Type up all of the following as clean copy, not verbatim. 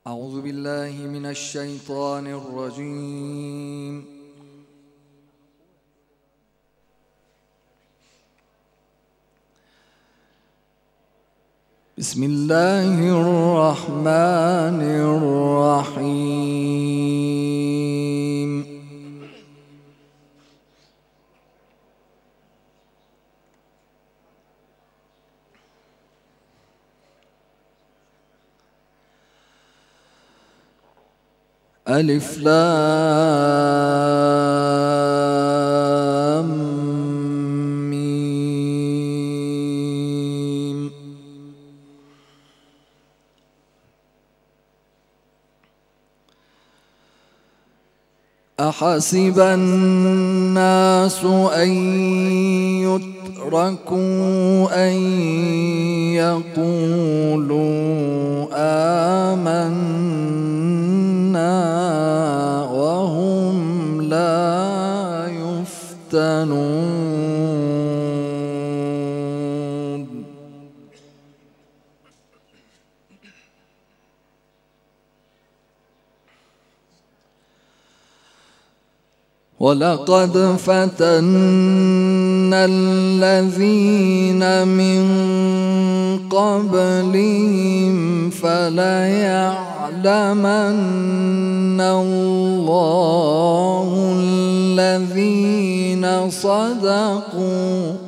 أعوذ بالله من الشيطان الرجيم. بسم الله الرحمن الرحيم. ألف لام ميم. أحسب الناس أن يتركوا أن يقولوا آمنا وهم لا يفتنون. ولقد فتنا الذين من قبلهم فليعلمن الله الذين صدقوا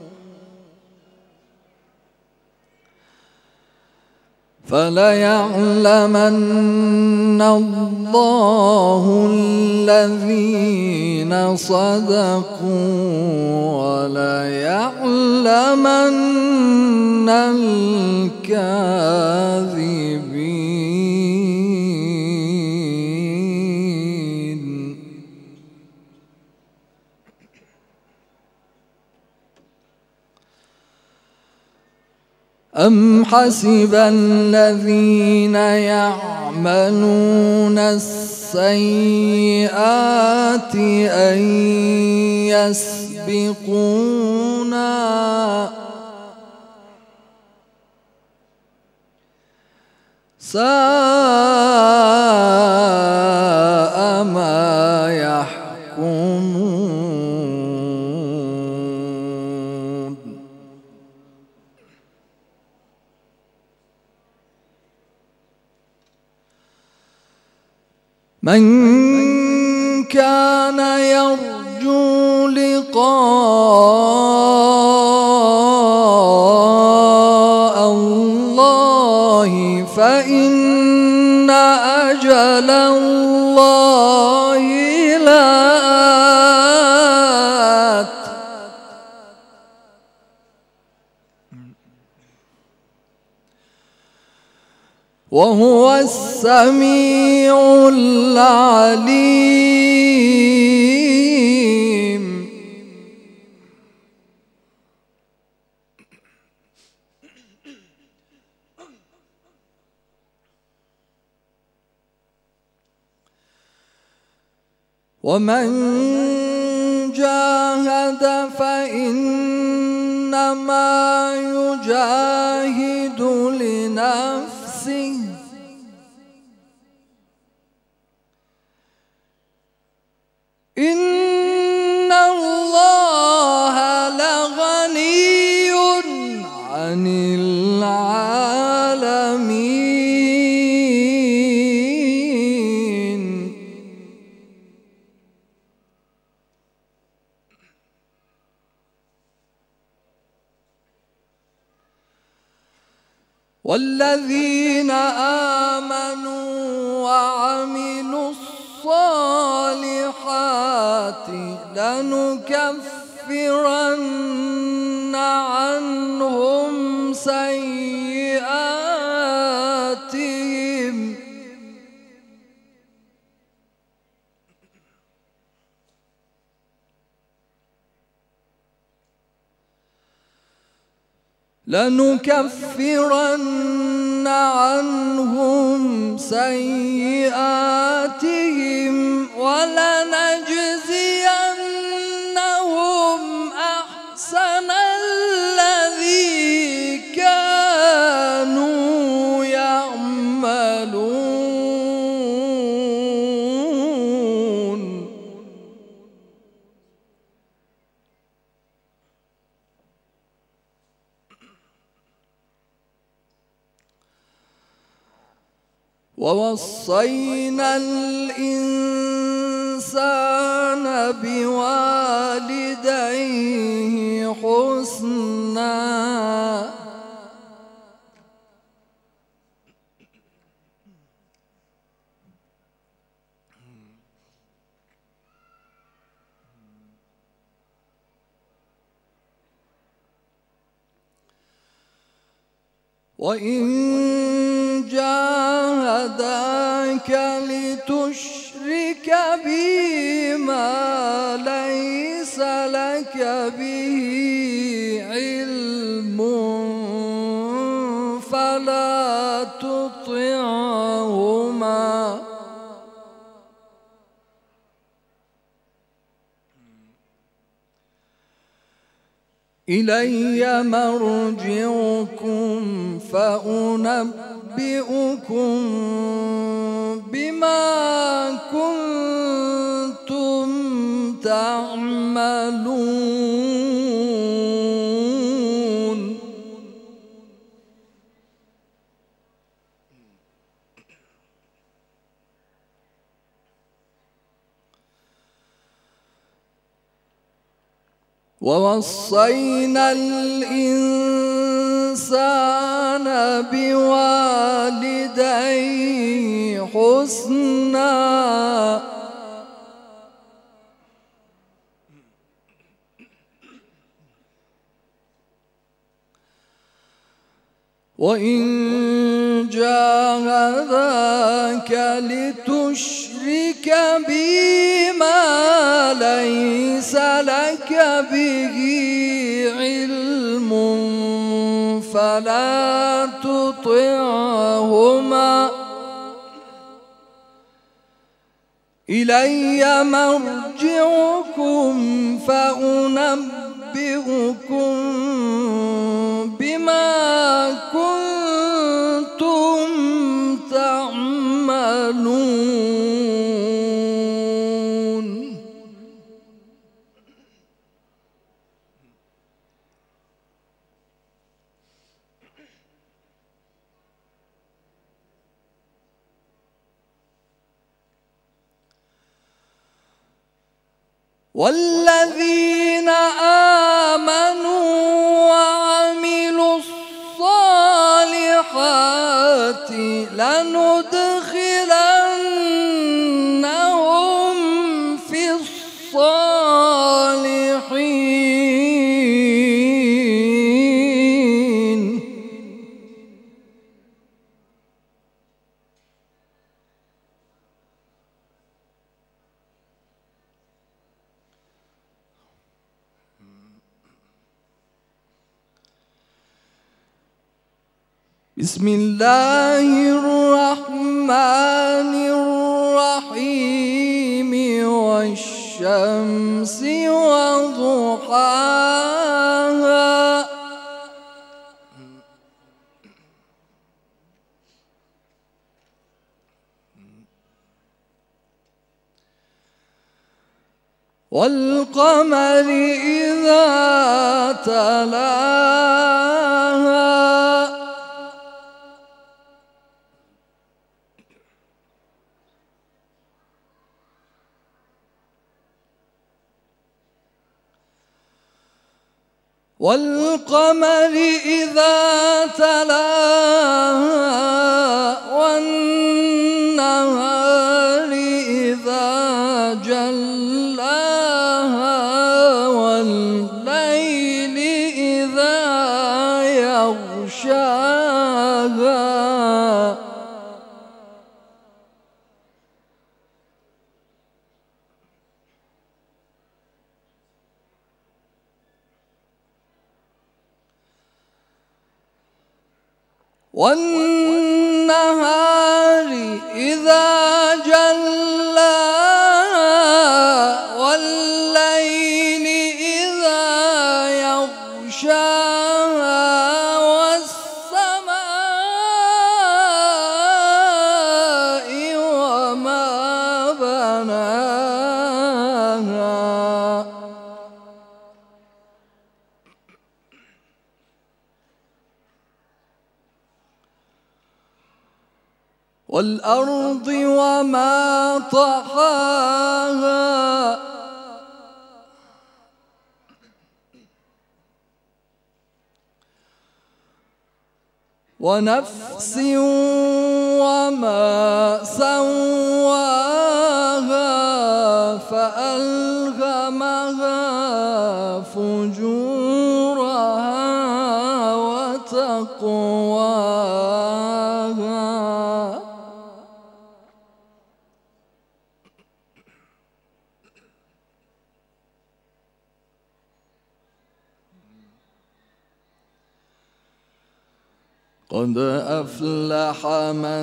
فليعلمن الله الذين صدقوا وليعلمن الكاذبين. أم حسب الذين يعملون السيئات أن يسبقونا ساء ما يحكمون. من كان يرجو لقاء الله فإن أجل الله لآت وهو السميع العليم. ومن جاهد فإنما يجاهد لنفسه إن الله لغني عن العالمين. والذين آمنوا وعملوا الصالحات لنكفرن عنهم سيئاتهم ولنجزينهم أحسن الذي كانوا يعملون. ووصينا الإنسان بوالديه حسنا وإن جاهداك لتشرك بي ما ليس لك به علم فلا تطعهما إلي مرجعكم فأنبئكم بما كنتم تعملون ووصينا الإنسان بوالديه حسنا وإن جاهداك لتشرك بي ما ليس لك به علم فلا تطعهما إلي مرجعكم فأنبئكم بما كنتم تعملون والذين آمنوا وعملوا الصالحات لندخلنهم في الصالحين بسم الله الرحمن الرحيم والشمس وضحاها والقمر إذا تلاها والقمر إذا تلاها والنهار إذا جلاها والليل إذا يغشاها والنهار إذا جلاها والليل إذا يغشاها والسماء والأرض وما طحاها ونفس وما سواها فألهمها فجورها وتقواها قد أفلح من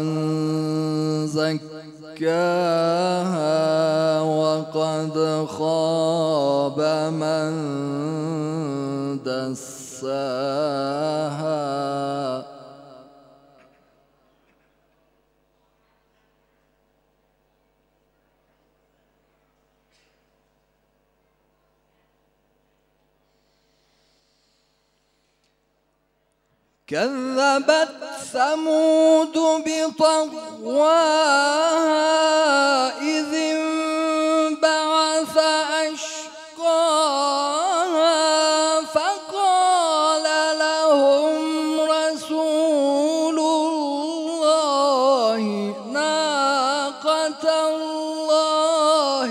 زكاها وقد خاب من دساها كذبت ثمود بطغواها إذ انبعث أشقاها فقال لهم رسول الله ناقة الله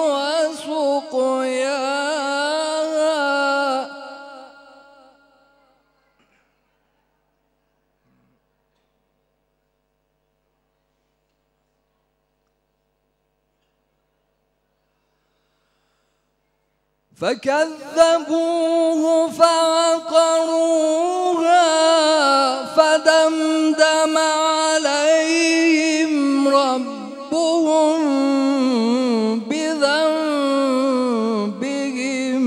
وسقياها فكذبوه فعقروها فدمدم عليهم ربهم بذنبهم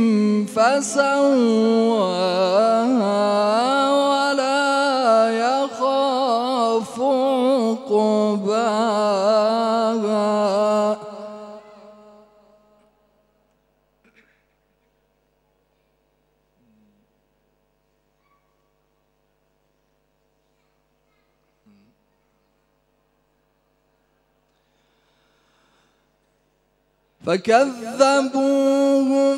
فسواها ولا يخاف عقباها فكذبوه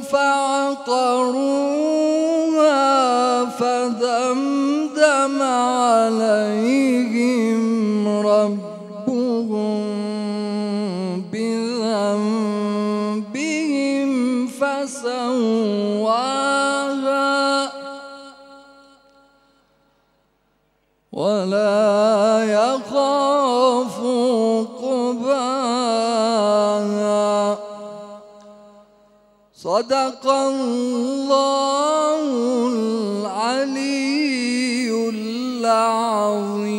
فعقروها فدمدم عليهم ربهم بذنبهم فسواها ولا يخاف عقباها صدق الله العلي العظيم.